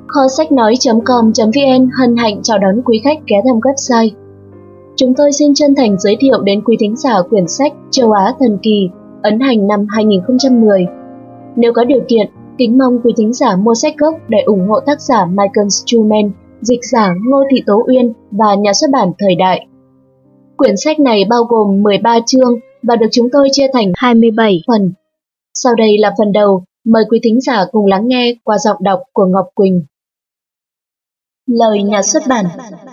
Kho sách nói.com.vn hân hạnh chào đón quý khách ghé thăm website. Chúng tôi xin chân thành giới thiệu đến quý thính giả quyển sách Châu Á Thần Kỳ, ấn hành năm 2010. Nếu có điều kiện, kính mong quý thính giả mua sách gốc để ủng hộ tác giả Michael Struman, dịch giả Ngô Thị Tố Uyên và nhà xuất bản Thời Đại. Quyển sách này bao gồm 13 chương và được chúng tôi chia thành 27 phần. Sau đây là phần đầu, mời quý thính giả cùng lắng nghe qua giọng đọc của Ngọc Quỳnh. Lời nhà xuất bản.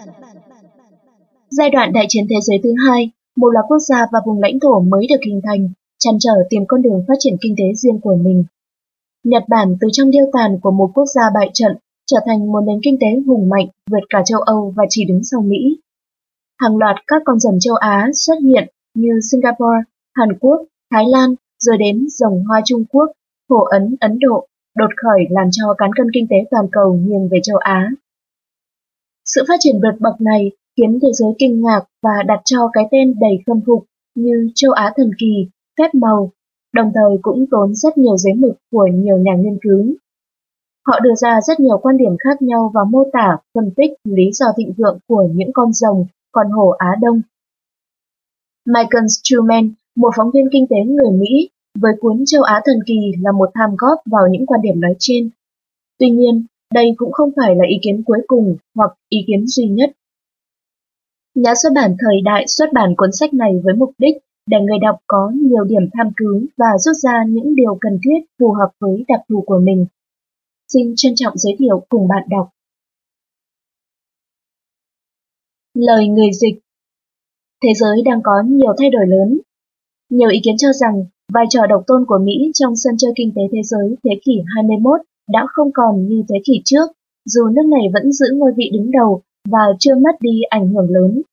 Giai đoạn đại chiến thế giới thứ hai, một loạt quốc gia và vùng lãnh thổ mới được hình thành, trăn trở tìm con đường phát triển kinh tế riêng của mình. Nhật Bản từ trong điêu tàn của một quốc gia bại trận trở thành một nền kinh tế hùng mạnh vượt cả châu Âu và chỉ đứng sau Mỹ. Hàng loạt các con rồng châu Á xuất hiện như Singapore, Hàn Quốc, Thái Lan, rồi đến rồng hoa Trung Quốc, Hổ Ấn, Ấn Độ, đột khởi làm cho cán cân kinh tế toàn cầu nghiêng về châu Á. Sự phát triển vượt bậc này khiến thế giới kinh ngạc và đặt cho cái tên đầy khâm phục như Châu Á Thần Kỳ, phép màu, đồng thời cũng tốn rất nhiều giấy mực của nhiều nhà nghiên cứu. Họ đưa ra rất nhiều quan điểm khác nhau và mô tả, phân tích lý do thịnh vượng của những con rồng, con hổ Á Đông. Michael Struman, một phóng viên kinh tế người Mỹ, với cuốn Châu Á Thần Kỳ là một tham góp vào những quan điểm nói trên. Tuy nhiên, đây cũng không phải là ý kiến cuối cùng hoặc ý kiến duy nhất. Nhà xuất bản Thời Đại xuất bản cuốn sách này với mục đích để người đọc có nhiều điểm tham cứu và rút ra những điều cần thiết phù hợp với đặc thù của mình. Xin trân trọng giới thiệu cùng bạn đọc. Lời người dịch. Thế giới đang có nhiều thay đổi lớn. Nhiều ý kiến cho rằng vai trò độc tôn của Mỹ trong sân chơi kinh tế thế giới thế kỷ 21 đã không còn như thế kỷ trước, dù nước này vẫn giữ ngôi vị đứng đầu và chưa mất đi ảnh hưởng lớn.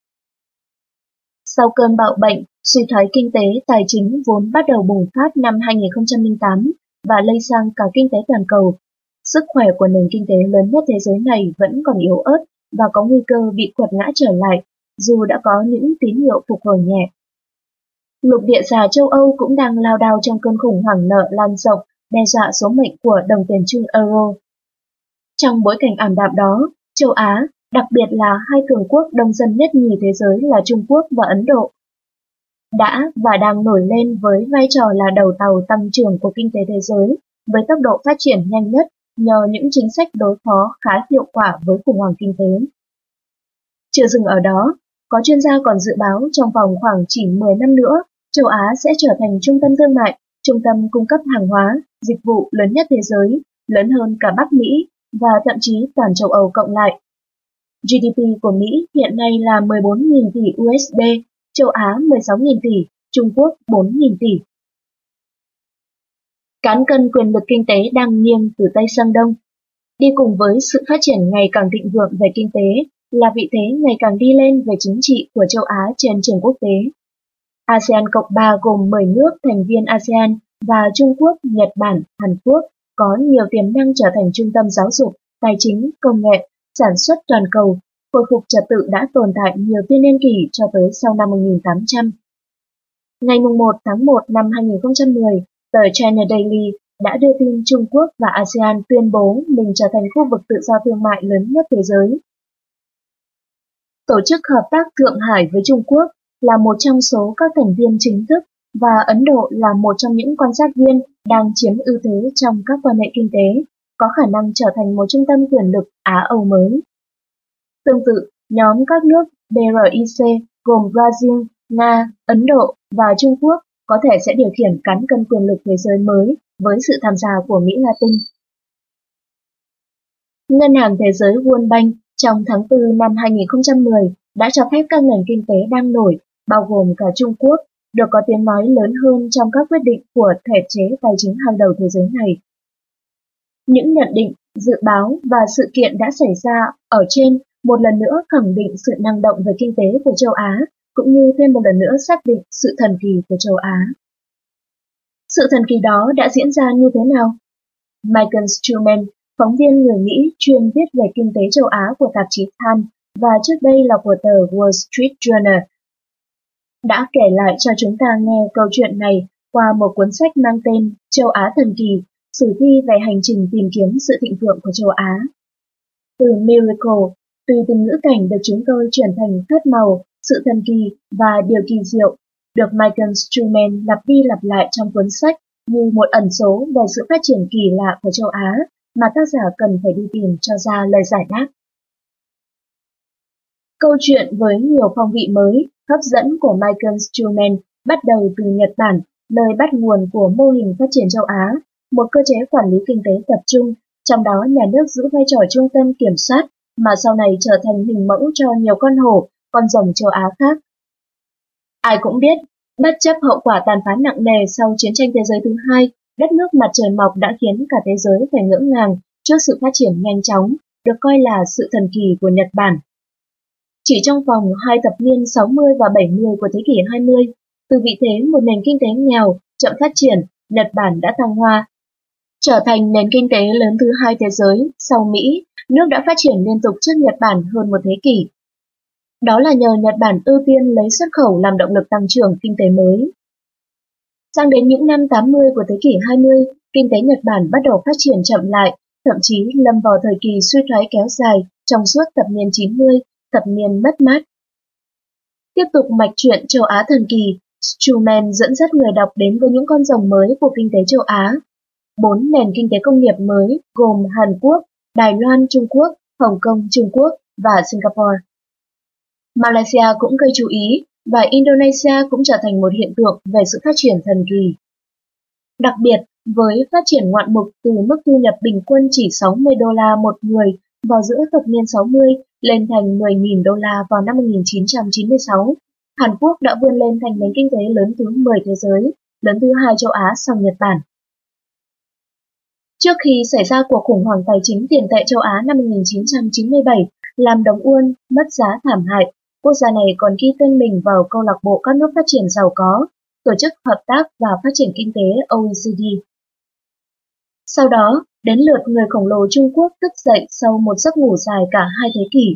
Sau cơn bạo bệnh, suy thoái kinh tế, tài chính vốn bắt đầu bùng phát năm 2008 và lây sang cả kinh tế toàn cầu, sức khỏe của nền kinh tế lớn nhất thế giới này vẫn còn yếu ớt và có nguy cơ bị quật ngã trở lại, dù đã có những tín hiệu phục hồi nhẹ. Lục địa già châu Âu cũng đang lao đao trong cơn khủng hoảng nợ lan rộng, đe dọa số mệnh của đồng tiền chung euro. Trong bối cảnh ảm đạm đó, châu Á, đặc biệt là hai cường quốc đông dân nhất nhì thế giới là Trung Quốc và Ấn Độ, đã và đang nổi lên với vai trò là đầu tàu tăng trưởng của kinh tế thế giới, với tốc độ phát triển nhanh nhất nhờ những chính sách đối phó khá hiệu quả với khủng hoảng kinh tế. Chưa dừng ở đó, có chuyên gia còn dự báo trong vòng khoảng chỉ 10 năm nữa, châu Á sẽ trở thành trung tâm thương mại, trung tâm cung cấp hàng hóa, dịch vụ lớn nhất thế giới, lớn hơn cả Bắc Mỹ và thậm chí toàn châu Âu cộng lại. GDP của Mỹ hiện nay là 14.000 tỷ USD, châu Á 16.000 tỷ, Trung Quốc 4.000 tỷ. Cán cân quyền lực kinh tế đang nghiêng từ Tây sang Đông. Đi cùng với sự phát triển ngày càng thịnh vượng về kinh tế là vị thế ngày càng đi lên về chính trị của châu Á trên trường quốc tế. ASEAN Cộng 3 gồm 10 nước thành viên ASEAN và Trung Quốc, Nhật Bản, Hàn Quốc có nhiều tiềm năng trở thành trung tâm giáo dục, tài chính, công nghệ, sản xuất toàn cầu, khôi phục trật tự đã tồn tại nhiều thiên niên kỷ cho tới sau năm 1800. Ngày 1 tháng 1 năm 2010, tờ China Daily đã đưa tin Trung Quốc và ASEAN tuyên bố mình trở thành khu vực tự do thương mại lớn nhất thế giới. Tổ chức Hợp tác Thượng Hải với Trung Quốc là một trong số các thành viên chính thức và Ấn Độ là một trong những quan sát viên đang chiếm ưu thế trong các quan hệ kinh tế, có khả năng trở thành một trung tâm quyền lực Á-Âu mới. Tương tự, nhóm các nước BRIC gồm Brazil, Nga, Ấn Độ và Trung Quốc có thể sẽ điều khiển cán cân quyền lực thế giới mới với sự tham gia của Mỹ Latin. Ngân hàng Thế giới World Bank trong tháng 4 năm 2010 đã cho phép các nền kinh tế đang nổi, bao gồm cả Trung Quốc, được có tiếng nói lớn hơn trong các quyết định của thể chế tài chính hàng đầu thế giới này. Những nhận định, dự báo và sự kiện đã xảy ra ở trên một lần nữa khẳng định sự năng động về kinh tế của châu Á, cũng như thêm một lần nữa xác định sự thần kỳ của châu Á. Sự thần kỳ đó đã diễn ra như thế nào? Michael Struman, phóng viên người Mỹ chuyên viết về kinh tế châu Á của tạp chí Time và trước đây là của tờ Wall Street Journal, đã kể lại cho chúng ta nghe câu chuyện này qua một cuốn sách mang tên Châu Á Thần Kỳ, sử thi về hành trình tìm kiếm sự thịnh vượng của châu Á. Từ miracle, tùy từng ngữ cảnh được chúng tôi chuyển thành phép màu, sự thần kỳ và điều kỳ diệu, được Michael Struman lặp đi lặp lại trong cuốn sách như một ẩn số về sự phát triển kỳ lạ của châu Á mà tác giả cần phải đi tìm cho ra lời giải đáp. Câu chuyện với nhiều phong vị mới, hấp dẫn của Michael Struman bắt đầu từ Nhật Bản, nơi bắt nguồn của mô hình phát triển châu Á, một cơ chế quản lý kinh tế tập trung, trong đó nhà nước giữ vai trò trung tâm kiểm soát, mà sau này trở thành hình mẫu cho nhiều con hổ, con rồng châu Á khác. Ai cũng biết, bất chấp hậu quả tàn phá nặng nề sau chiến tranh thế giới thứ hai, đất nước mặt trời mọc đã khiến cả thế giới phải ngỡ ngàng trước sự phát triển nhanh chóng, được coi là sự thần kỳ của Nhật Bản. Chỉ trong vòng 2 thập niên 60 và 70 của thế kỷ 20, từ vị thế một nền kinh tế nghèo, chậm phát triển, Nhật Bản đã thăng hoa, trở thành nền kinh tế lớn thứ hai thế giới sau Mỹ. Nước đã phát triển liên tục trước Nhật Bản hơn một thế kỷ. Đó là nhờ Nhật Bản ưu tiên lấy xuất khẩu làm động lực tăng trưởng kinh tế mới. Sang đến những năm 80 của thế kỷ 20, kinh tế Nhật Bản bắt đầu phát triển chậm lại, thậm chí lâm vào thời kỳ suy thoái kéo dài trong suốt thập niên 90, thập niên mất mát. Tiếp tục mạch truyện châu Á thần kỳ, Struman dẫn dắt người đọc đến với những con rồng mới của kinh tế châu Á. 4 nền kinh tế công nghiệp mới gồm Hàn Quốc, Đài Loan Trung Quốc, Hồng Kông Trung Quốc và Singapore. Malaysia cũng gây chú ý và Indonesia cũng trở thành một hiện tượng về sự phát triển thần kỳ. Đặc biệt, với phát triển ngoạn mục từ mức thu nhập bình quân chỉ 60 đô la một người vào giữa thập niên 60 lên thành 10.000 đô la vào năm 1996, Hàn Quốc đã vươn lên thành nền kinh tế lớn thứ 10 thế giới, lớn thứ 2 châu Á sau Nhật Bản. Trước khi xảy ra cuộc khủng hoảng tài chính tiền tệ châu Á năm 1997, làm đồng won mất giá thảm hại, quốc gia này còn ghi tên mình vào câu lạc bộ các nước phát triển giàu có, Tổ chức Hợp tác và Phát triển Kinh tế OECD. Sau đó, đến lượt người khổng lồ Trung Quốc thức dậy sau một giấc ngủ dài cả 2 thế kỷ.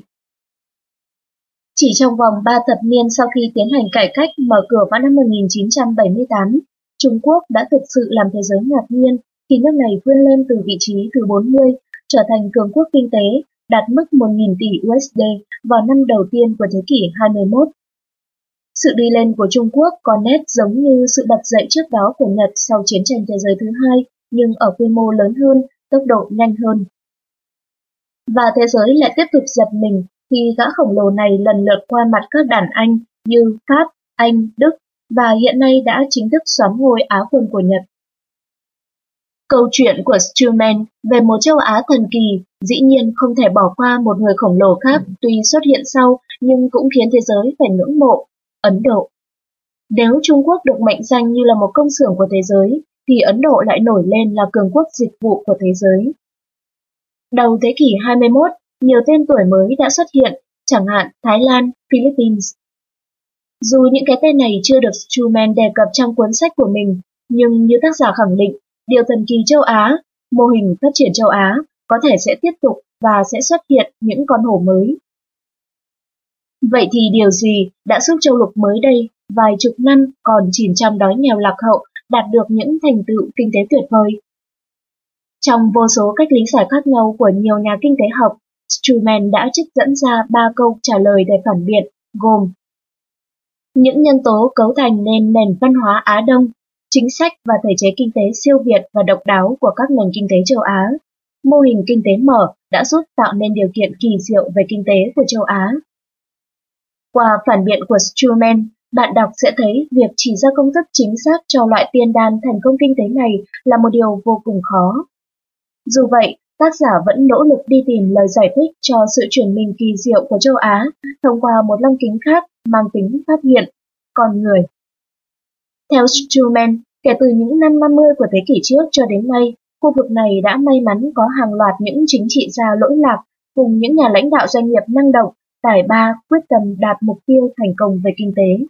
Chỉ trong vòng 3 thập niên sau khi tiến hành cải cách mở cửa vào năm 1978, Trung Quốc đã thực sự làm thế giới ngạc nhiên khi nước này vươn lên từ vị trí thứ 40, trở thành cường quốc kinh tế, đạt mức 1.000 tỷ USD vào năm đầu tiên của thế kỷ 21. Sự đi lên của Trung Quốc có nét giống như sự bật dậy trước đó của Nhật sau chiến tranh thế giới thứ hai, nhưng ở quy mô lớn hơn, tốc độ nhanh hơn. Và thế giới lại tiếp tục giật mình khi gã khổng lồ này lần lượt qua mặt các đàn anh như Pháp, Anh, Đức và hiện nay đã chính thức soán ngôi Á quân của Nhật. Câu chuyện của Struman về một châu Á thần kỳ dĩ nhiên không thể bỏ qua một người khổng lồ khác tuy xuất hiện sau nhưng cũng khiến thế giới phải ngưỡng mộ, Ấn Độ. Nếu Trung Quốc được mệnh danh như là một công xưởng của thế giới, thì Ấn Độ lại nổi lên là cường quốc dịch vụ của thế giới. Đầu thế kỷ 21, nhiều tên tuổi mới đã xuất hiện, chẳng hạn Thái Lan, Philippines. Dù những cái tên này chưa được Struman đề cập trong cuốn sách của mình, nhưng như tác giả khẳng định, điều thần kỳ châu Á, mô hình phát triển châu Á, có thể sẽ tiếp tục và sẽ xuất hiện những con hổ mới. Vậy thì điều gì đã giúp châu lục mới đây, vài chục năm còn chìm trong đói nghèo lạc hậu, đạt được những thành tựu kinh tế tuyệt vời? Trong vô số cách lý giải khác nhau của nhiều nhà kinh tế học, Struman đã trích dẫn ra 3 câu trả lời để phản biện, gồm những nhân tố cấu thành nên nền văn hóa Á Đông, chính sách và thể chế kinh tế siêu việt và độc đáo của các nền kinh tế châu Á, mô hình kinh tế mở đã giúp tạo nên điều kiện kỳ diệu về kinh tế của châu Á. Qua phản biện của Struman, bạn đọc sẽ thấy việc chỉ ra công thức chính xác cho loại tiên đan thành công kinh tế này là một điều vô cùng khó. Dù vậy, tác giả vẫn nỗ lực đi tìm lời giải thích cho sự chuyển mình kỳ diệu của châu Á thông qua một lăng kính khác mang tính phát hiện, con người. Theo Struman, kể từ những năm 50 của thế kỷ trước cho đến nay, khu vực này đã may mắn có hàng loạt những chính trị gia lỗi lạc cùng những nhà lãnh đạo doanh nghiệp năng động, tài ba, quyết tâm đạt mục tiêu thành công về kinh tế.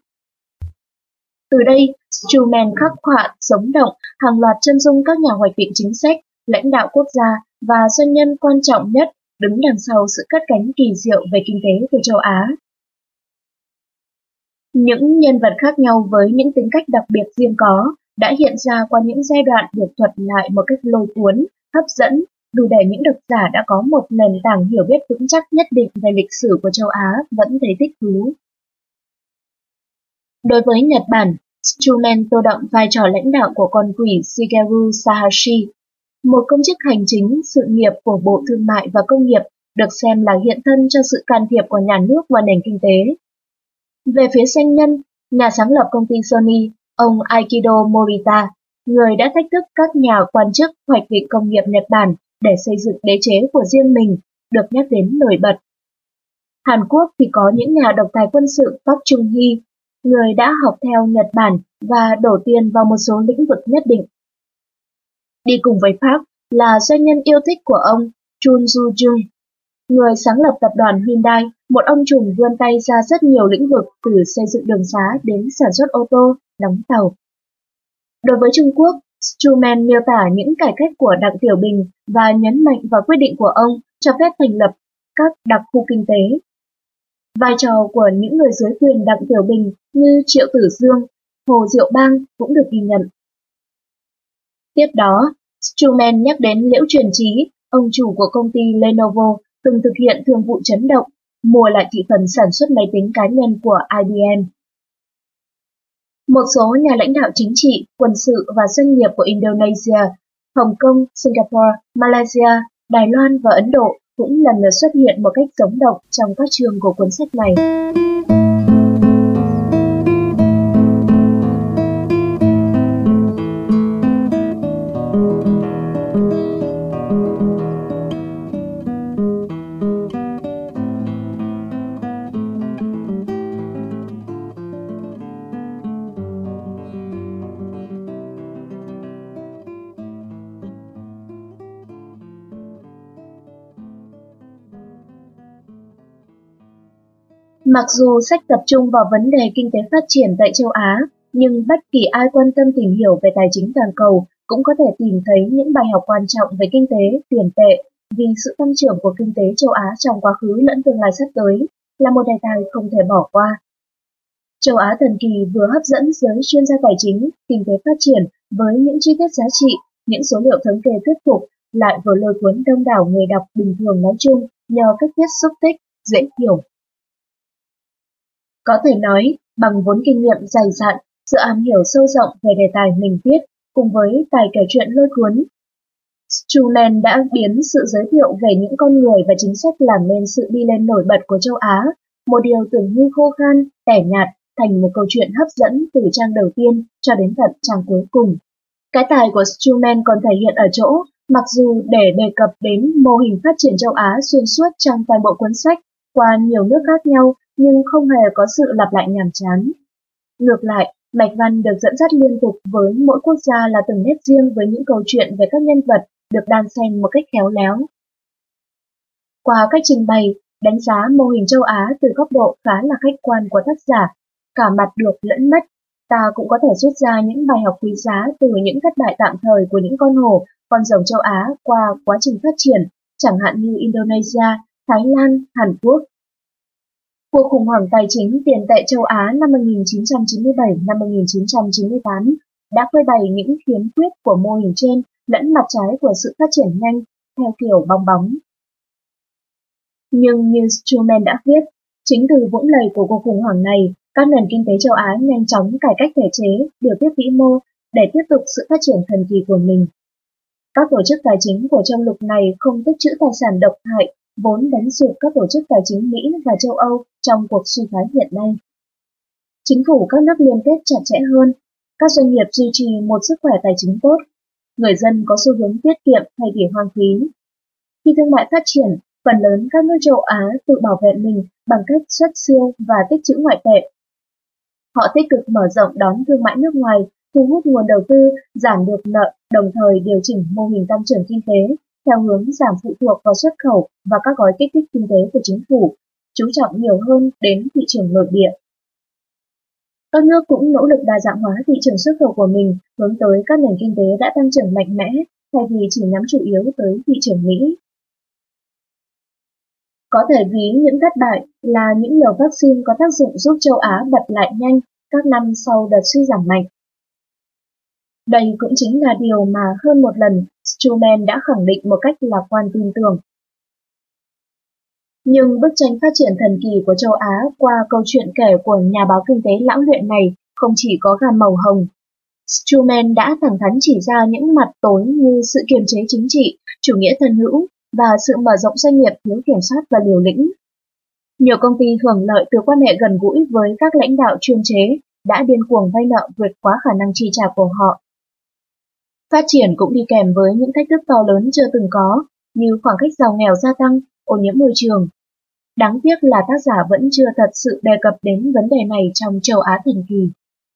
Từ đây, Struman khắc họa sống động hàng loạt chân dung các nhà hoạch định chính sách, lãnh đạo quốc gia và doanh nhân quan trọng nhất đứng đằng sau sự cất cánh kỳ diệu về kinh tế của châu Á. Những nhân vật khác nhau với những tính cách đặc biệt riêng có, đã hiện ra qua những giai đoạn được thuật lại một cách lôi cuốn, hấp dẫn, đủ để những độc giả đã có một nền tảng hiểu biết vững chắc nhất định về lịch sử của châu Á vẫn thấy thích thú. Đối với Nhật Bản, Truman tô đậm vai trò lãnh đạo của con quỷ Shigeru Sahashi, một công chức hành chính sự nghiệp của Bộ Thương mại và Công nghiệp, được xem là hiện thân cho sự can thiệp của nhà nước vào nền kinh tế. Về phía doanh nhân, nhà sáng lập công ty Sony, ông Aikido Morita, người đã thách thức các nhà quan chức hoạch định công nghiệp Nhật Bản để xây dựng đế chế của riêng mình, được nhắc đến nổi bật. Hàn Quốc thì có những nhà độc tài quân sự Park Chung-hee, người đã học theo Nhật Bản và đổ tiền vào một số lĩnh vực nhất định. Đi cùng với Park là doanh nhân yêu thích của ông Chun Joo-jung, người sáng lập tập đoàn Hyundai, một ông trùm vươn tay ra rất nhiều lĩnh vực từ xây dựng đường xá đến sản xuất ô tô, đóng tàu. Đối với Trung Quốc, Truman miêu tả những cải cách của Đặng Tiểu Bình và nhấn mạnh vào quyết định của ông cho phép thành lập các đặc khu kinh tế. Vai trò của những người dưới quyền Đặng Tiểu Bình như Triệu Tử Dương, Hồ Diệu Bang cũng được ghi nhận. Tiếp đó, Truman nhắc đến Liễu Truyền Trí, ông chủ của công ty Lenovo, từng thực hiện thương vụ chấn động, mua lại thị phần sản xuất máy tính cá nhân của IBM. Một số nhà lãnh đạo chính trị, quân sự và doanh nghiệp của Indonesia, Hồng Kông, Singapore, Malaysia, Đài Loan và Ấn Độ cũng lần lượt xuất hiện một cách sống động trong các chương của cuốn sách này. Mặc dù sách tập trung vào vấn đề kinh tế phát triển tại châu Á, nhưng bất kỳ ai quan tâm tìm hiểu về tài chính toàn cầu cũng có thể tìm thấy những bài học quan trọng về kinh tế, tiền tệ, vì sự tăng trưởng của kinh tế châu Á trong quá khứ lẫn tương lai sắp tới là một đề tài không thể bỏ qua. Châu Á thần kỳ vừa hấp dẫn giới chuyên gia tài chính, kinh tế phát triển với những chi tiết giá trị, những số liệu thống kê thuyết phục, lại vừa lôi cuốn đông đảo người đọc bình thường nói chung nhờ cách viết xúc tích, dễ hiểu. Có thể nói, bằng vốn kinh nghiệm dày dặn, sự am hiểu sâu rộng về đề tài mình viết, cùng với tài kể chuyện lôi cuốn, Truman đã biến sự giới thiệu về những con người và chính sách làm nên sự đi lên nổi bật của châu Á, một điều tưởng như khô khan, tẻ nhạt, thành một câu chuyện hấp dẫn từ trang đầu tiên cho đến tận trang cuối cùng. Cái tài của Truman còn thể hiện ở chỗ, mặc dù để đề cập đến mô hình phát triển châu Á xuyên suốt trong toàn bộ cuốn sách qua nhiều nước khác nhau, nhưng không hề có sự lặp lại nhàm chán. Ngược lại, mạch văn được dẫn dắt liên tục với mỗi quốc gia là từng nét riêng với những câu chuyện về các nhân vật được đan xen một cách khéo léo. Qua cách trình bày, đánh giá mô hình châu Á từ góc độ khá là khách quan của tác giả, cả mặt được lẫn mất, ta cũng có thể rút ra những bài học quý giá từ những thất bại tạm thời của những con hổ, con rồng châu Á qua quá trình phát triển, chẳng hạn như Indonesia, Thái Lan, Hàn Quốc. Cuộc khủng hoảng tài chính tiền tệ châu Á năm 1997-1998 đã phơi bày những khiếm khuyết của mô hình trên lẫn mặt trái của sự phát triển nhanh theo kiểu bong bóng. Nhưng như Truman đã viết, chính từ vũng lầy của cuộc khủng hoảng này, các nền kinh tế châu Á nhanh chóng cải cách thể chế, điều tiết vĩ mô để tiếp tục sự phát triển thần kỳ của mình. Các tổ chức tài chính của châu lục này không tích trữ tài sản độc hại, vốn đánh sụp các tổ chức tài chính Mỹ và châu Âu trong cuộc suy thoái hiện nay. Chính phủ các nước liên kết chặt chẽ hơn, các doanh nghiệp duy trì một sức khỏe tài chính tốt, người dân có xu hướng tiết kiệm thay vì hoang phí. Khi thương mại phát triển, phần lớn các nước châu Á tự bảo vệ mình bằng cách xuất siêu và tích trữ ngoại tệ. Họ tích cực mở rộng đón thương mại nước ngoài, thu hút nguồn đầu tư, giảm được nợ, đồng thời điều chỉnh mô hình tăng trưởng kinh tế theo hướng giảm phụ thuộc vào xuất khẩu và các gói kích thích kinh tế của chính phủ, chú trọng nhiều hơn đến thị trường nội địa. Các nước cũng nỗ lực đa dạng hóa thị trường xuất khẩu của mình, hướng tới các nền kinh tế đã tăng trưởng mạnh mẽ, thay vì chỉ nhắm chủ yếu tới thị trường Mỹ. Có thể ví những thất bại là những liều vaccine có tác dụng giúp châu Á bật lại nhanh các năm sau đợt suy giảm mạnh. Đây cũng chính là điều mà hơn một lần Truman đã khẳng định một cách lạc quan tin tưởng. Nhưng bức tranh phát triển thần kỳ của châu Á qua câu chuyện kể của nhà báo kinh tế lão luyện này không chỉ có gam màu hồng. Truman đã thẳng thắn chỉ ra những mặt tối như sự kiềm chế chính trị, chủ nghĩa thân hữu và sự mở rộng doanh nghiệp thiếu kiểm soát và liều lĩnh. Nhiều công ty hưởng lợi từ quan hệ gần gũi với các lãnh đạo chuyên chế đã điên cuồng vay nợ vượt quá khả năng chi trả của họ. Phát triển cũng đi kèm với những thách thức to lớn chưa từng có, như khoảng cách giàu nghèo gia tăng, ô nhiễm môi trường. Đáng tiếc là tác giả vẫn chưa thật sự đề cập đến vấn đề này trong châu Á thần kỳ.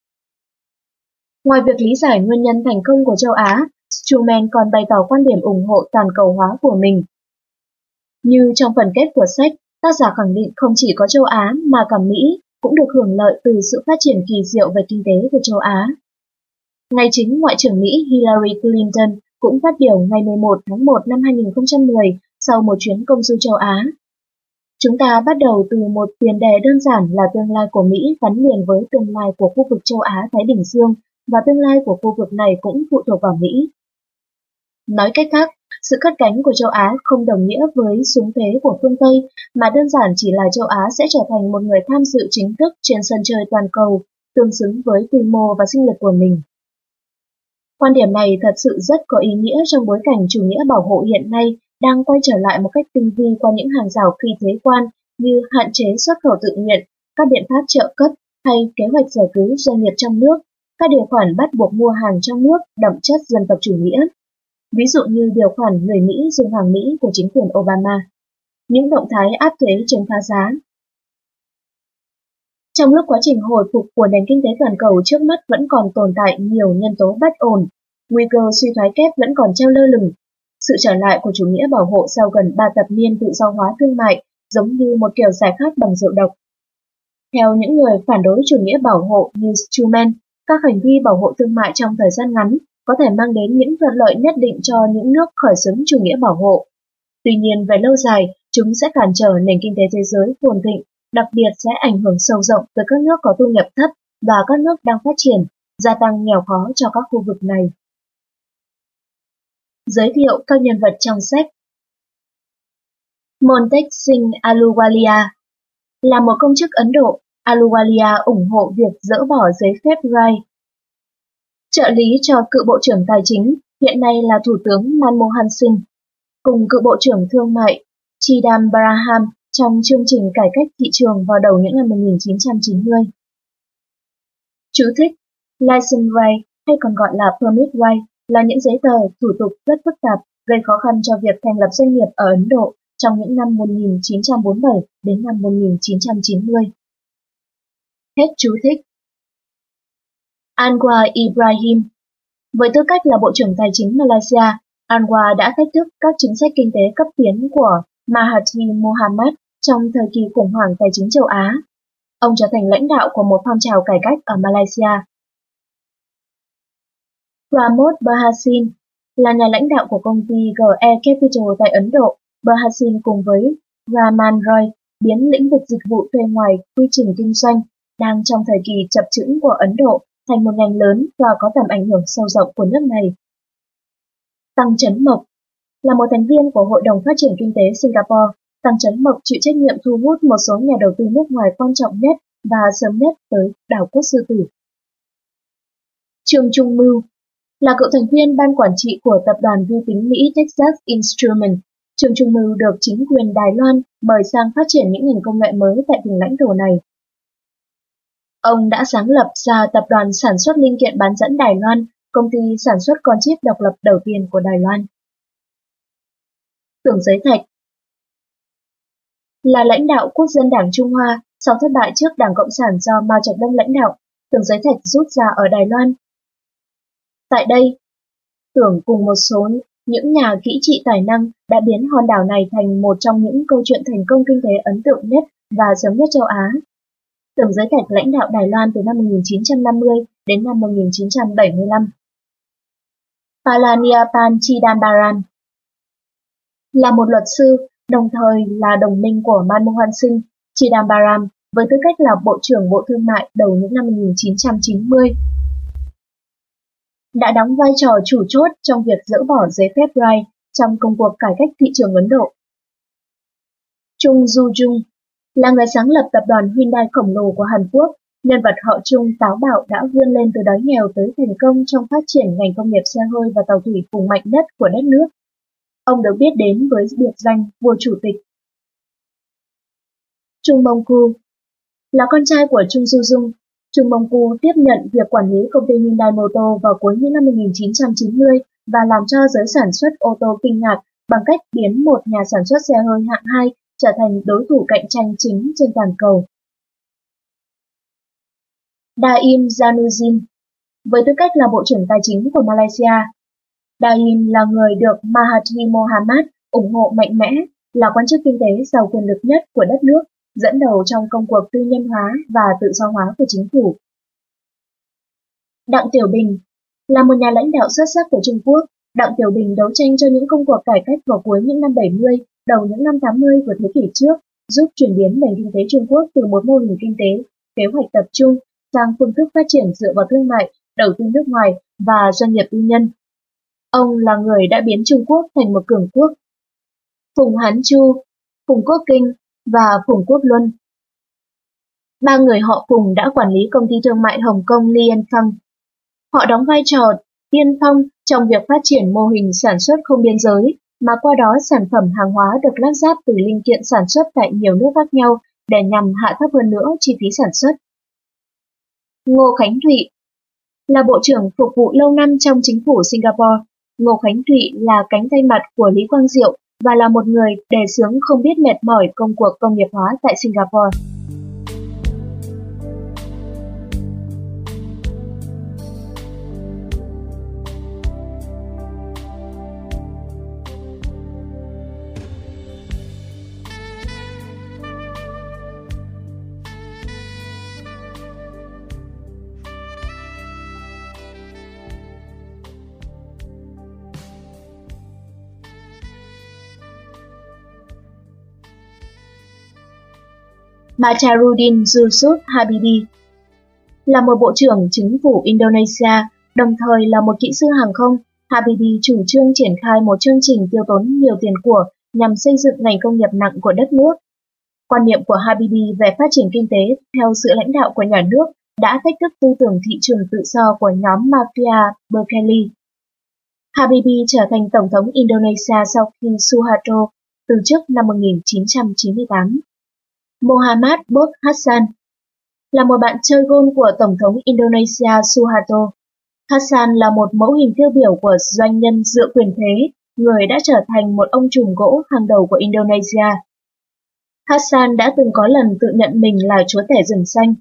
Ngoài việc lý giải nguyên nhân thành công của châu Á, Truman còn bày tỏ quan điểm ủng hộ toàn cầu hóa của mình. Như trong phần kết của sách, tác giả khẳng định không chỉ có châu Á mà cả Mỹ cũng được hưởng lợi từ sự phát triển kỳ diệu về kinh tế của châu Á. Ngay chính Ngoại trưởng Mỹ Hillary Clinton cũng phát biểu ngày 11 tháng 1 năm 2010 sau một chuyến công du châu Á. Chúng ta bắt đầu từ một tiền đề đơn giản là tương lai của Mỹ gắn liền với tương lai của khu vực châu Á-Thái Bình Dương và tương lai của khu vực này cũng phụ thuộc vào Mỹ. Nói cách khác, sự cất cánh của châu Á không đồng nghĩa với xuống thế của phương Tây, mà đơn giản chỉ là châu Á sẽ trở thành một người tham dự chính thức trên sân chơi toàn cầu, tương xứng với quy mô và sinh lực của mình. Quan điểm này thật sự rất có ý nghĩa trong bối cảnh chủ nghĩa bảo hộ hiện nay đang quay trở lại một cách tinh vi qua những hàng rào phi thuế quan như hạn chế xuất khẩu tự nguyện, các biện pháp trợ cấp hay kế hoạch giải cứu doanh nghiệp trong nước, các điều khoản bắt buộc mua hàng trong nước đậm chất dân tộc chủ nghĩa. Ví dụ như điều khoản người Mỹ dùng hàng Mỹ của chính quyền Obama, những động thái áp thuế chống phá giá. Trong lúc quá trình hồi phục của nền kinh tế toàn cầu trước mắt vẫn còn tồn tại nhiều nhân tố bất ổn, nguy cơ suy thoái kép vẫn còn treo lơ lửng. Sự trở lại của chủ nghĩa bảo hộ sau gần 3 thập niên tự do hóa thương mại giống như một kiểu giải khát bằng rượu độc. Theo những người phản đối chủ nghĩa bảo hộ như Truman, các hành vi bảo hộ thương mại trong thời gian ngắn có thể mang đến những thuận lợi nhất định cho những nước khởi xướng chủ nghĩa bảo hộ. Tuy nhiên về lâu dài, chúng sẽ cản trở nền kinh tế thế giới phồn thịnh, đặc biệt sẽ ảnh hưởng sâu rộng tới các nước có thu nhập thấp và các nước đang phát triển, gia tăng nghèo khó cho các khu vực này. Giới thiệu các nhân vật trong sách. Montek Singh Ahluwalia là một công chức Ấn Độ. Ahluwalia ủng hộ việc dỡ bỏ giấy phép RAI. Trợ lý cho cựu Bộ trưởng Tài chính, hiện nay là Thủ tướng Manmohan Singh, cùng cựu Bộ trưởng Thương mại Chidambaram trong chương trình cải cách thị trường vào đầu những năm 1990. Chú thích: License right hay còn gọi là Permit right là những giấy tờ, thủ tục rất phức tạp, gây khó khăn cho việc thành lập doanh nghiệp ở Ấn Độ trong những năm 1947 đến năm 1990. Hết chú thích. Anwar Ibrahim. Với tư cách là Bộ trưởng Tài chính Malaysia, Anwar đã thách thức các chính sách kinh tế cấp tiến của Mahathir Mohamad trong thời kỳ khủng hoảng tài chính châu Á. Ông trở thành lãnh đạo của một phong trào cải cách ở Malaysia. Pramod Bahasine là nhà lãnh đạo của công ty GE Capital tại Ấn Độ. Bahasine cùng với Raman Roy biến lĩnh vực dịch vụ thuê ngoài quy trình kinh doanh đang trong thời kỳ chập chững của Ấn Độ thành một ngành lớn và có tầm ảnh hưởng sâu rộng của nước này. Tăng Chấn Mộc là một thành viên của Hội đồng Phát triển Kinh tế Singapore. Tăng Chấn Mộc chịu trách nhiệm thu hút một số nhà đầu tư nước ngoài quan trọng nhất và sớm nhất tới đảo Quốc Sư Tử. Trương Trung Mưu là cựu thành viên ban quản trị của tập đoàn vi tính Mỹ Texas Instruments. Trương Trung Mưu được chính quyền Đài Loan mời sang phát triển những ngành công nghệ mới tại vùng lãnh thổ này. Ông đã sáng lập ra tập đoàn sản xuất linh kiện bán dẫn Đài Loan, công ty sản xuất con chip độc lập đầu tiên của Đài Loan. Tưởng Giới Thạch là lãnh đạo Quốc dân Đảng Trung Hoa. Sau thất bại trước Đảng Cộng sản do Mao Trạch Đông lãnh đạo, Tưởng Giới Thạch rút ra ở Đài Loan. Tại đây, Tưởng cùng một số những nhà kỹ trị tài năng đã biến hòn đảo này thành một trong những câu chuyện thành công kinh tế ấn tượng nhất và sớm nhất châu Á. Tưởng Giới Thạch lãnh đạo Đài Loan từ năm 1950 đến năm 1975. Palaniappan Chidambaram là một luật sư, đồng thời là đồng minh của Manmohan Singh. Chidambaram với tư cách là Bộ trưởng Bộ Thương mại đầu những năm 1990. đã đóng vai trò chủ chốt trong việc dỡ bỏ giấy phép RAI trong công cuộc cải cách thị trường Ấn Độ. Chung Joo-jung là người sáng lập tập đoàn Hyundai khổng lồ của Hàn Quốc, nhân vật họ Chung táo bạo đã vươn lên từ đói nghèo tới thành công trong phát triển ngành công nghiệp xe hơi và tàu thủy hùng mạnh nhất của đất nước. Ông được biết đến với biệt danh vua chủ tịch. Chung Mong-ku là con trai của Chung Joo-jung. Chung Mong-ku tiếp nhận việc quản lý công ty Hyundai Motor vào cuối những năm 1990 và làm cho giới sản xuất ô tô kinh ngạc bằng cách biến một nhà sản xuất xe hơi hạng 2 trở thành đối thủ cạnh tranh chính trên toàn cầu. Daim Januddin với tư cách là Bộ trưởng Tài chính của Malaysia, Daim là người được Mahathir Mohamad ủng hộ mạnh mẽ, là quan chức kinh tế giàu quyền lực nhất của đất nước, dẫn đầu trong công cuộc tư nhân hóa và tự do hóa của chính phủ. Đặng Tiểu Bình là một nhà lãnh đạo xuất sắc của Trung Quốc. Đặng Tiểu Bình đấu tranh cho những công cuộc cải cách vào cuối những năm 70, đầu những năm 80 của thế kỷ trước, giúp chuyển biến nền kinh tế Trung Quốc từ một mô hình kinh tế, kế hoạch tập trung sang phương thức phát triển dựa vào thương mại, đầu tư nước ngoài và doanh nghiệp tư nhân. Ông là người đã biến Trung Quốc thành một cường quốc. Phùng Hán Chu, Phùng Quốc Kinh và Phùng Quốc Luân. Ba người họ Phùng đã quản lý công ty thương mại Hồng Kông Liên Phong. Họ đóng vai trò tiên phong trong việc phát triển mô hình sản xuất không biên giới, mà qua đó sản phẩm hàng hóa được lắp ráp từ linh kiện sản xuất tại nhiều nước khác nhau để nhằm hạ thấp hơn nữa chi phí sản xuất. Ngô Khánh Thụy là Bộ trưởng phục vụ lâu năm trong chính phủ Singapore. Ngô Khánh Thụy là cánh tay mặt của Lý Quang Diệu và là một người đề xướng không biết mệt mỏi công cuộc công nghiệp hóa tại Singapore. Macharuddin Yusuf Habibie là một bộ trưởng chính phủ Indonesia, đồng thời là một kỹ sư hàng không. Habibie chủ trương triển khai một chương trình tiêu tốn nhiều tiền của nhằm xây dựng ngành công nghiệp nặng của đất nước. Quan niệm của Habibie về phát triển kinh tế theo sự lãnh đạo của nhà nước đã thách thức tư tưởng thị trường tự do của nhóm mafia Berkeley. Habibie trở thành Tổng thống Indonesia sau khi Suharto từ chức năm 1998. Mohamad Bot Hassan là một bạn chơi golf của Tổng thống Indonesia Suharto. Hassan là một mẫu hình tiêu biểu của doanh nhân dựa quyền thế, người đã trở thành một ông trùm gỗ hàng đầu của Indonesia. Hassan đã từng có lần tự nhận mình là chúa tể rừng xanh.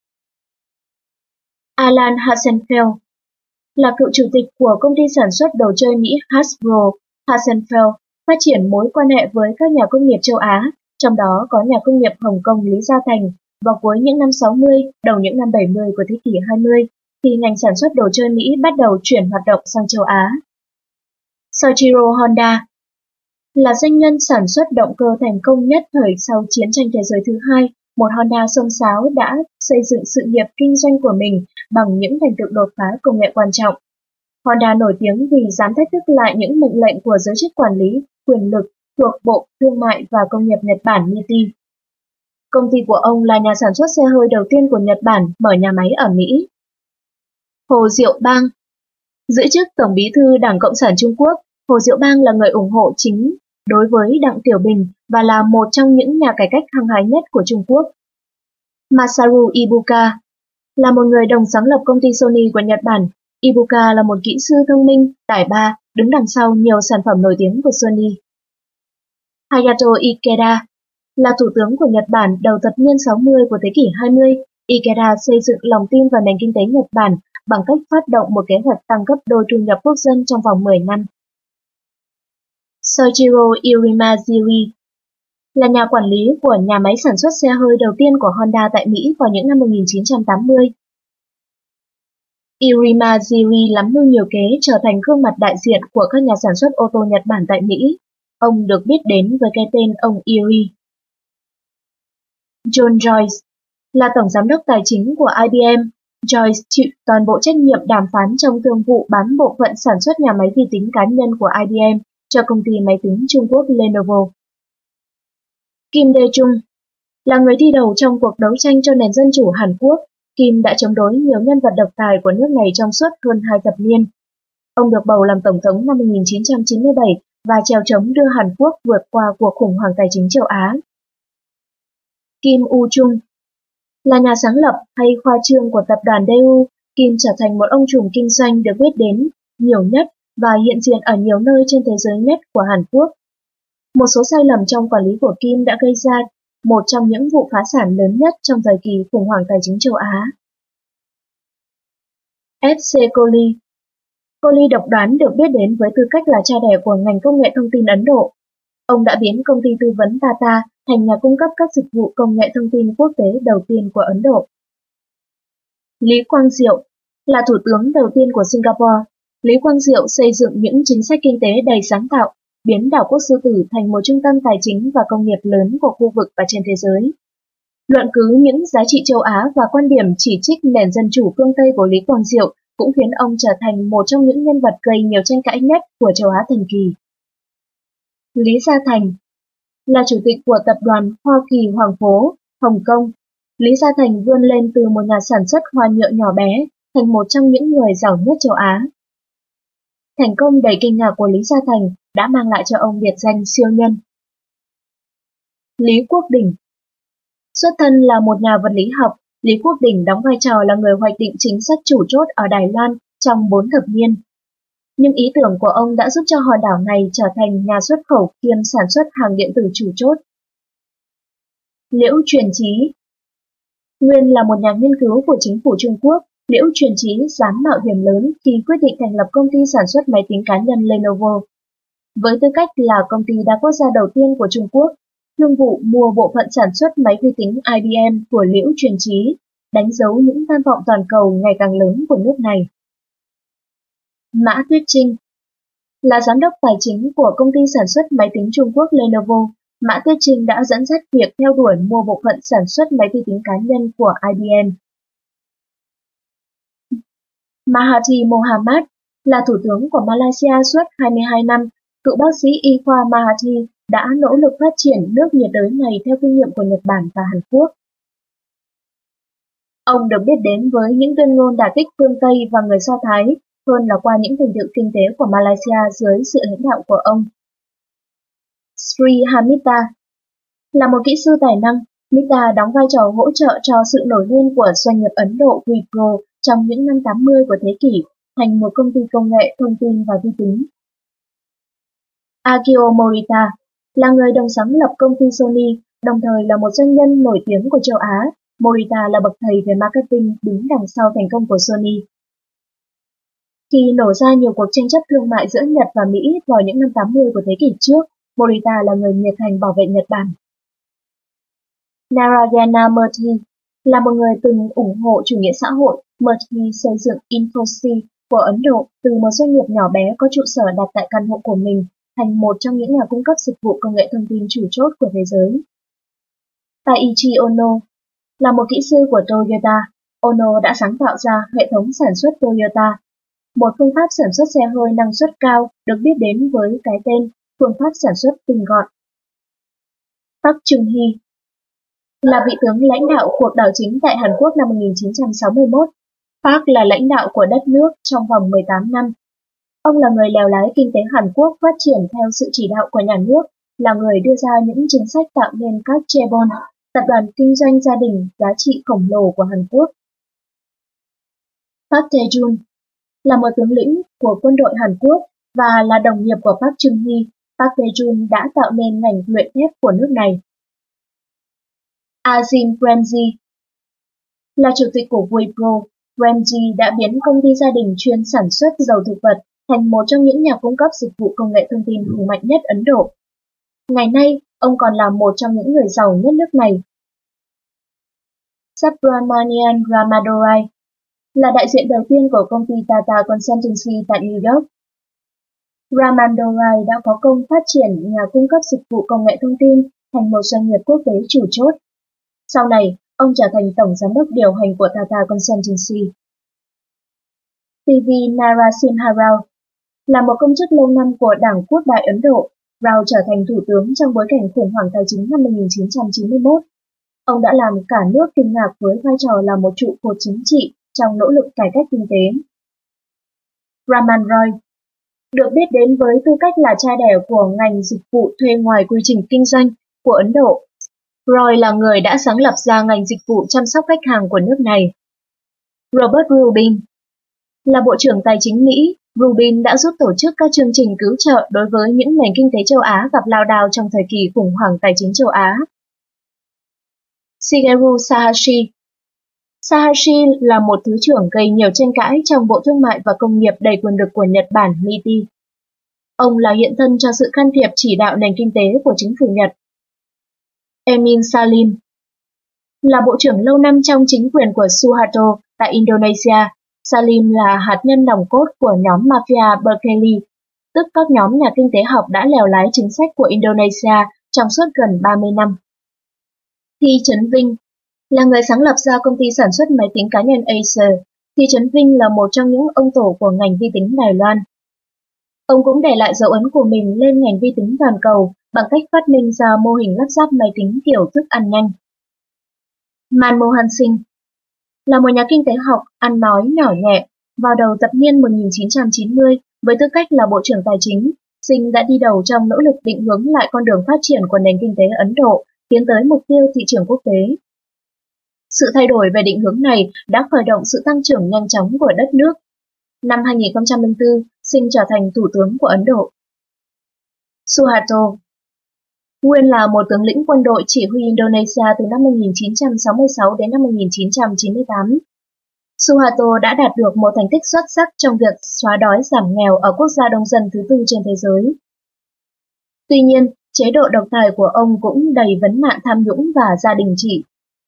Alan Hassenfeld là cựu chủ tịch của công ty sản xuất đồ chơi Mỹ Hasbro. Hassenfeld phát triển mối quan hệ với các nhà công nghiệp châu Á, trong đó có nhà công nghiệp Hồng Kông Lý Gia Thành vào cuối những năm 60, đầu những năm 70 của thế kỷ 20, khi ngành sản xuất đồ chơi Mỹ bắt đầu chuyển hoạt động sang châu Á. Soichiro Honda là doanh nhân sản xuất động cơ thành công nhất thời sau chiến tranh thế giới thứ hai. Một Honda xông xáo đã xây dựng sự nghiệp kinh doanh của mình bằng những thành tựu đột phá công nghệ quan trọng. Honda nổi tiếng vì dám thách thức lại những mệnh lệnh của giới chức quản lý, quyền lực thuộc Bộ Thương mại và Công nghiệp Nhật Bản MITI. Công ty của ông là nhà sản xuất xe hơi đầu tiên của Nhật Bản mở nhà máy ở Mỹ. Hồ Diệu Bang giữ chức Tổng bí thư Đảng Cộng sản Trung Quốc, Hồ Diệu Bang là người ủng hộ chính đối với Đặng Tiểu Bình và là một trong những nhà cải cách hăng hái nhất của Trung Quốc. Masaru Ibuka là một người đồng sáng lập công ty Sony của Nhật Bản. Ibuka là một kỹ sư thông minh, tài ba, đứng đằng sau nhiều sản phẩm nổi tiếng của Sony. Hayato Ikeda là thủ tướng của Nhật Bản đầu thập niên 60 của thế kỷ 20. Ikeda xây dựng lòng tin vào nền kinh tế Nhật Bản bằng cách phát động một kế hoạch tăng gấp đôi thu nhập quốc dân trong vòng 10 năm. Soichiro Irimaziri là nhà quản lý của nhà máy sản xuất xe hơi đầu tiên của Honda tại Mỹ vào những năm 1980. Irimaziri lắm mưu nhiều kế trở thành gương mặt đại diện của các nhà sản xuất ô tô Nhật Bản tại Mỹ. Ông được biết đến với cái tên ông Iri. John Joyce là tổng giám đốc tài chính của IBM. Joyce chịu toàn bộ trách nhiệm đàm phán trong thương vụ bán bộ phận sản xuất nhà máy vi tính cá nhân của IBM cho công ty máy tính Trung Quốc Lenovo. Kim Dae-jung là người đi đầu trong cuộc đấu tranh cho nền dân chủ Hàn Quốc. Kim đã chống đối nhiều nhân vật độc tài của nước này trong suốt hơn 2 thập niên. Ông được bầu làm tổng thống năm 1997 và trèo trống đưa Hàn Quốc vượt qua cuộc khủng hoảng tài chính châu Á. Kim U-chung là nhà sáng lập hay khoa trương của tập đoàn Daewoo. Kim trở thành một ông trùm kinh doanh được biết đến nhiều nhất và hiện diện ở nhiều nơi trên thế giới nhất của Hàn Quốc. Một số sai lầm trong quản lý của Kim đã gây ra một trong những vụ phá sản lớn nhất trong thời kỳ khủng hoảng tài chính châu Á. F.C. Kohli Kohli độc đoán được biết đến với tư cách là cha đẻ của ngành công nghệ thông tin Ấn Độ. Ông đã biến công ty tư vấn Tata thành nhà cung cấp các dịch vụ công nghệ thông tin quốc tế đầu tiên của Ấn Độ. Lý Quang Diệu là thủ tướng đầu tiên của Singapore. Lý Quang Diệu xây dựng những chính sách kinh tế đầy sáng tạo, biến đảo quốc Sư Tử thành một trung tâm tài chính và công nghiệp lớn của khu vực và trên thế giới. Luận cứ những giá trị châu Á và quan điểm chỉ trích nền dân chủ phương Tây của Lý Quang Diệu cũng khiến ông trở thành một trong những nhân vật gây nhiều tranh cãi nhất của châu Á thời kỳ. Lý Gia Thành là chủ tịch của tập đoàn Hoa Kỳ Hoàng Phố, Hồng Kông. Lý Gia Thành vươn lên từ một nhà sản xuất hoa nhựa nhỏ bé thành một trong những người giàu nhất châu Á. Thành công đầy kinh ngạc của Lý Gia Thành đã mang lại cho ông biệt danh siêu nhân. Lý Quốc Đỉnh xuất thân là một nhà vật lý học, Lý Quốc Đỉnh đóng vai trò là người hoạch định chính sách chủ chốt ở Đài Loan trong 4 thập niên. Nhưng ý tưởng của ông đã giúp cho hòn đảo này trở thành nhà xuất khẩu kiêm sản xuất hàng điện tử chủ chốt. Liễu Truyền Chí nguyên là một nhà nghiên cứu của chính phủ Trung Quốc. Liễu Truyền Chí dám mạo hiểm lớn khi quyết định thành lập công ty sản xuất máy tính cá nhân Lenovo. Với tư cách là công ty đa quốc gia đầu tiên của Trung Quốc, thương vụ mua bộ phận sản xuất máy vi tính IBM của Liễu Truyền Chí đánh dấu những tham vọng toàn cầu ngày càng lớn của nước này. Mã Tuyết Trinh là giám đốc tài chính của công ty sản xuất máy tính Trung Quốc Lenovo. Mã Tuyết Trinh đã dẫn dắt việc theo đuổi mua bộ phận sản xuất máy vi tính cá nhân của IBM. Mahathir Mohamad là thủ tướng của Malaysia suốt 22 năm. Cựu bác sĩ y khoa Mahathir đã nỗ lực phát triển nước nhiệt đới này theo kinh nghiệm của Nhật Bản và Hàn Quốc. Ông được biết đến với những tuyên ngôn đả kích phương Tây và người Do Thái hơn là qua những thành tựu kinh tế của Malaysia dưới sự lãnh đạo của ông. Sri Hamita là một kỹ sư tài năng. Mita đóng vai trò hỗ trợ cho sự nổi lên của doanh nghiệp Ấn Độ Wipro trong những năm 80 của thế kỷ thành một công ty công nghệ thông tin và vi tính. Akio Morita là người đồng sáng lập công ty Sony, đồng thời là một doanh nhân nổi tiếng của châu Á. Morita là bậc thầy về marketing đứng đằng sau thành công của Sony. Khi nổ ra nhiều cuộc tranh chấp thương mại giữa Nhật và Mỹ vào những năm 80 của thế kỷ trước, Morita là người nhiệt thành bảo vệ Nhật Bản. Narayana Murthy là một người từng ủng hộ chủ nghĩa xã hội. Murthy xây dựng Infosys của Ấn Độ từ một doanh nghiệp nhỏ bé có trụ sở đặt tại căn hộ của mình thành một trong những nhà cung cấp dịch vụ công nghệ thông tin chủ chốt của thế giới. Taiichi Ono là một kỹ sư của Toyota. Ono đã sáng tạo ra hệ thống sản xuất Toyota, một phương pháp sản xuất xe hơi năng suất cao được biết đến với cái tên phương pháp sản xuất tinh gọn. Park Chung-hee là vị tướng lãnh đạo cuộc đảo chính tại Hàn Quốc năm 1961. Park là lãnh đạo của đất nước trong vòng 18 năm. Ông là người lèo lái kinh tế Hàn Quốc phát triển theo sự chỉ đạo của nhà nước, là người đưa ra những chính sách tạo nên các chaebol, tập đoàn kinh doanh gia đình giá trị khổng lồ của Hàn Quốc. Park Tae-jun là một tướng lĩnh của quân đội Hàn Quốc và là đồng nghiệp của Park Chung-hee. Park Tae-jun đã tạo nên ngành luyện thép của nước này. Azim Premji là chủ tịch của Wipro. Premji đã biến công ty gia đình chuyên sản xuất dầu thực vật thành một trong những nhà cung cấp dịch vụ công nghệ thông tin hùng mạnh nhất Ấn Độ. Ngày nay, ông còn là một trong những người giàu nhất nước này. Subramanian Ramadorai là đại diện đầu tiên của công ty Tata Consultancy tại New York. Ramadorai đã có công phát triển nhà cung cấp dịch vụ công nghệ thông tin thành một doanh nghiệp quốc tế chủ chốt. Sau này, ông trở thành tổng giám đốc điều hành của Tata Consultancy. PV Narasimha Rao là một công chức lâu năm của Đảng Quốc đại Ấn Độ. Rao trở thành thủ tướng trong bối cảnh khủng hoảng tài chính năm 1991. Ông đã làm cả nước kinh ngạc với vai trò là một trụ cột chính trị trong nỗ lực cải cách kinh tế. Raman Roy được biết đến với tư cách là cha đẻ của ngành dịch vụ thuê ngoài quy trình kinh doanh của Ấn Độ. Roy là người đã sáng lập ra ngành dịch vụ chăm sóc khách hàng của nước này. Robert Rubin là Bộ trưởng Tài chính Mỹ. Rubin đã giúp tổ chức các chương trình cứu trợ đối với những nền kinh tế châu Á gặp lao đao trong thời kỳ khủng hoảng tài chính châu Á. Shigeru Sahashi Sahashi là một thứ trưởng gây nhiều tranh cãi trong Bộ Thương mại và Công nghiệp đầy quyền lực của Nhật Bản MITI. Ông là hiện thân cho sự can thiệp chỉ đạo nền kinh tế của chính phủ Nhật. Emin Salim là bộ trưởng lâu năm trong chính quyền của Suharto tại Indonesia. Salim là hạt nhân nòng cốt của nhóm mafia Berkeley, tức các nhóm nhà kinh tế học đã lèo lái chính sách của Indonesia trong suốt gần 30 năm. Thi Chấn Vinh là người sáng lập ra công ty sản xuất máy tính cá nhân Acer. Thi Chấn Vinh là một trong những ông tổ của ngành vi tính Đài Loan. Ông cũng để lại dấu ấn của mình lên ngành vi tính toàn cầu bằng cách phát minh ra mô hình lắp ráp máy tính kiểu thức ăn nhanh. Manmohan Singh là một nhà kinh tế học ăn nói nhỏ nhẹ. Vào đầu thập niên 1990, với tư cách là Bộ trưởng Tài chính, Singh đã đi đầu trong nỗ lực định hướng lại con đường phát triển của nền kinh tế Ấn Độ, tiến tới mục tiêu thị trường quốc tế. Sự thay đổi về định hướng này đã khởi động sự tăng trưởng nhanh chóng của đất nước. Năm 2004, Singh trở thành Thủ tướng của Ấn Độ. Suharto nguyên là một tướng lĩnh quân đội chỉ huy Indonesia từ năm 1966 đến năm 1998. Suharto đã đạt được một thành tích xuất sắc trong việc xóa đói giảm nghèo ở quốc gia đông dân thứ tư trên thế giới. Tuy nhiên, chế độ độc tài của ông cũng đầy vấn nạn tham nhũng và gia đình trị.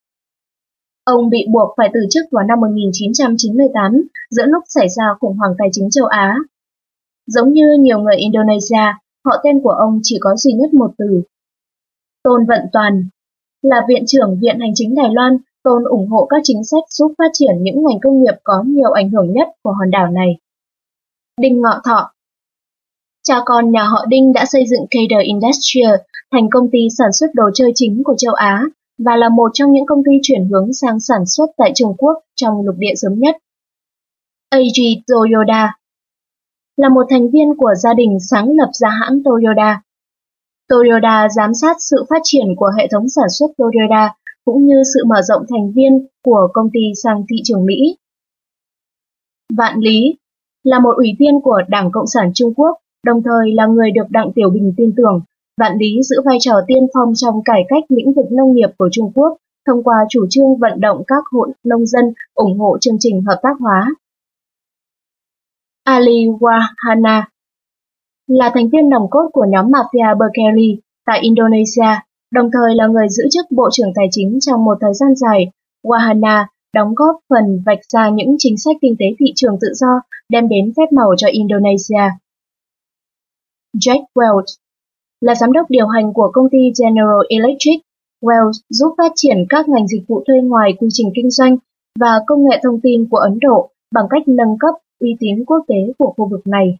Ông bị buộc phải từ chức vào năm 1998 giữa lúc xảy ra khủng hoảng tài chính châu Á. Giống như nhiều người Indonesia, họ tên của ông chỉ có duy nhất một từ. Tôn Vận Toàn là Viện trưởng Viện Hành chính Đài Loan. Tôn ủng hộ các chính sách giúp phát triển những ngành công nghiệp có nhiều ảnh hưởng nhất của hòn đảo này. Đinh Ngọ Thọ cha con nhà họ Đinh đã xây dựng Cader Industrial thành công ty sản xuất đồ chơi chính của châu Á và là một trong những công ty chuyển hướng sang sản xuất tại Trung Quốc trong lục địa sớm nhất. Eiji Toyoda là một thành viên của gia đình sáng lập ra hãng Toyota. Toyota giám sát sự phát triển của hệ thống sản xuất Toyota cũng như sự mở rộng thành viên của công ty sang thị trường Mỹ. Vạn Lý là một ủy viên của Đảng Cộng sản Trung Quốc, đồng thời là người được Đặng Tiểu Bình tin tưởng. Vạn Lý giữ vai trò tiên phong trong cải cách lĩnh vực nông nghiệp của Trung Quốc thông qua chủ trương vận động các hội nông dân ủng hộ chương trình hợp tác hóa. Ali Wahana là thành viên nòng cốt của nhóm mafia Berkeley tại Indonesia, đồng thời là người giữ chức Bộ trưởng Tài chính trong một thời gian dài. Wahana đóng góp phần vạch ra những chính sách kinh tế thị trường tự do đem đến phép màu cho Indonesia. Jack Welch là giám đốc điều hành của công ty General Electric. Welch giúp phát triển các ngành dịch vụ thuê ngoài quy trình kinh doanh và công nghệ thông tin của Ấn Độ bằng cách nâng cấp uy tín quốc tế của khu vực này.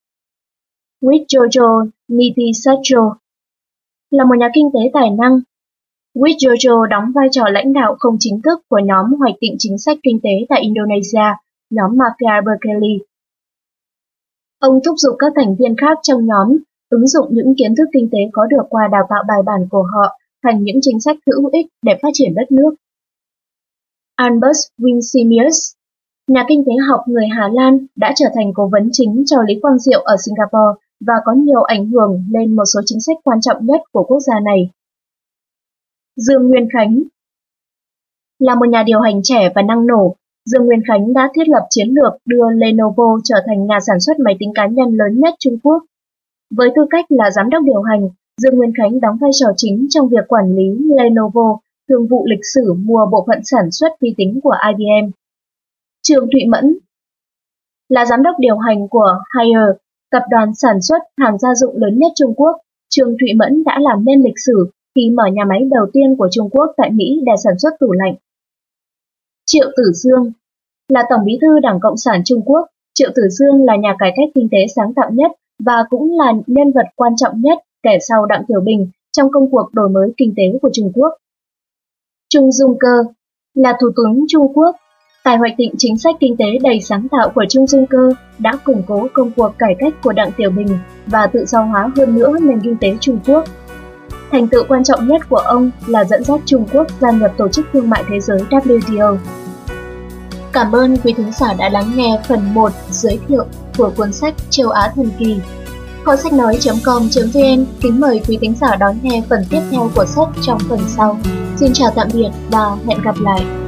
Wijojo Nitisajo là một nhà kinh tế tài năng. Wijojo đóng vai trò lãnh đạo không chính thức của nhóm hoạch định chính sách kinh tế tại Indonesia, nhóm mafia Berkeley. Ông thúc giục các thành viên khác trong nhóm ứng dụng những kiến thức kinh tế có được qua đào tạo bài bản của họ thành những chính sách hữu ích để phát triển đất nước. Albert Winsemius, nhà kinh tế học người Hà Lan, đã trở thành cố vấn chính cho Lý Quang Diệu ở Singapore và có nhiều ảnh hưởng lên một số chính sách quan trọng nhất của quốc gia này. Dương Nguyên Khánh là một nhà điều hành trẻ và năng nổ. Dương Nguyên Khánh đã thiết lập chiến lược đưa Lenovo trở thành nhà sản xuất máy tính cá nhân lớn nhất Trung Quốc. Với tư cách là giám đốc điều hành, Dương Nguyên Khánh đóng vai trò chính trong việc quản lý Lenovo, thương vụ lịch sử mua bộ phận sản xuất vi tính của IBM. Trương Thụy Mẫn là giám đốc điều hành của Haier, tập đoàn sản xuất hàng gia dụng lớn nhất Trung Quốc. Trương Thụy Mẫn đã làm nên lịch sử khi mở nhà máy đầu tiên của Trung Quốc tại Mỹ để sản xuất tủ lạnh. Triệu Tử Dương là Tổng bí thư Đảng Cộng sản Trung Quốc. Triệu Tử Dương là nhà cải cách kinh tế sáng tạo nhất và cũng là nhân vật quan trọng nhất kể sau Đặng Tiểu Bình trong công cuộc đổi mới kinh tế của Trung Quốc. Trung Dung Cơ là Thủ tướng Trung Quốc. Tài hoạch định chính sách kinh tế đầy sáng tạo của Trung Dung Cơ đã củng cố công cuộc cải cách của Đặng Tiểu Bình và tự do hóa hơn nữa nền kinh tế Trung Quốc. Thành tựu quan trọng nhất của ông là dẫn dắt Trung Quốc gia nhập Tổ chức Thương mại Thế giới WTO. Cảm ơn quý thính giả đã lắng nghe phần 1 giới thiệu của cuốn sách Châu Á Thần Kỳ. Kho sách nói.com.vn kính mời quý thính giả đón nghe phần tiếp theo của sách trong phần sau. Xin chào tạm biệt và hẹn gặp lại.